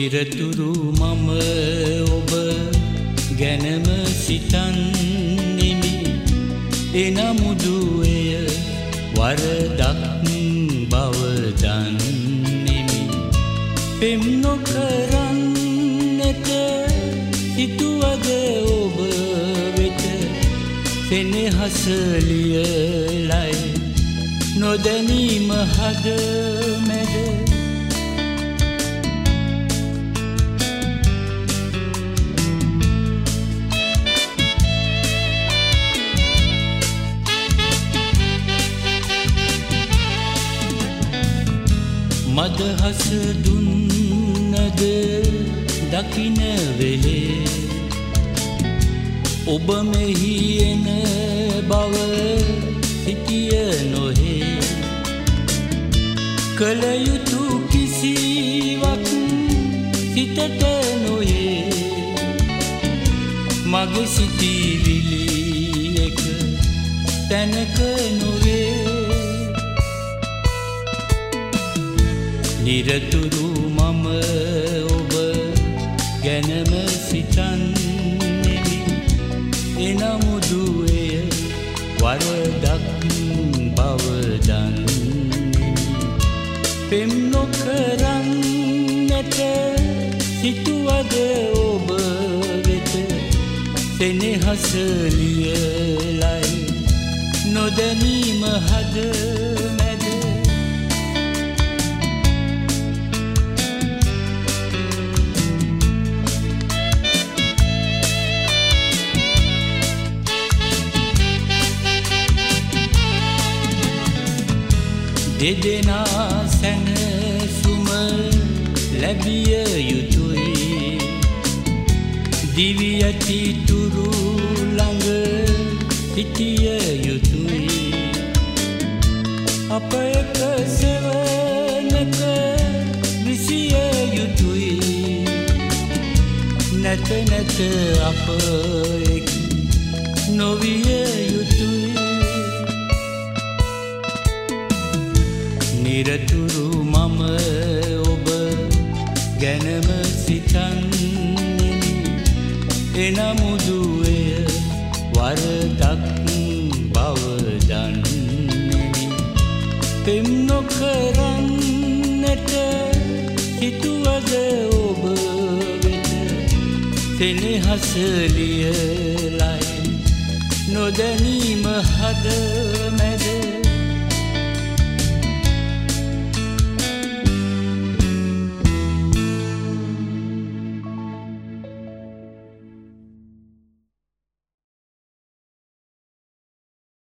නිරතුරු මම ඔබ ගැනම සිතන්නෙමි. එනමුදු එය වරදක් බව දන්නෙමි. පෙම් නොකරන්නට හිතුවද ඔබ වෙත සෙනෙහස ලියලයි නොදැනීම හද මැද. මදහස දුන්නද දකින වෙලේ ඔබ මෙහි එන බව සිටිය නොහේ. කල යුතු කිසිවක් සිතට නොයේ. මගේ සිටිවිලි එක තැනක නොවේ. නිරතුරු මම ඔබ ගැනම සිතන්නෙමි. එනමුදු එය වරදක් බව දන්නෙමි. පෙම් නොකරන්නට හිතුවද ඔබ වෙත සෙනෙහස ලියලයි නොදැනීම හද මැද. දෙදෙනා සැනසුම ලැබිය යුතුයි. දිවි ඇති තුරු ළඟ සිටිය යුතුයි. අප එක සෙවණක විසිය යුතුයි. නැත නැත අප එක් නොවිය යුතුයි. නිරතුරු මම ඔබ ගැනම සිතන්නෙමි. එනමුදු එය වරදක් බව දන්නෙමි. පෙම් නොකරන්නට හිතුවද ඔබ වෙත සෙනෙහස ලියලයි නොදැනීම හද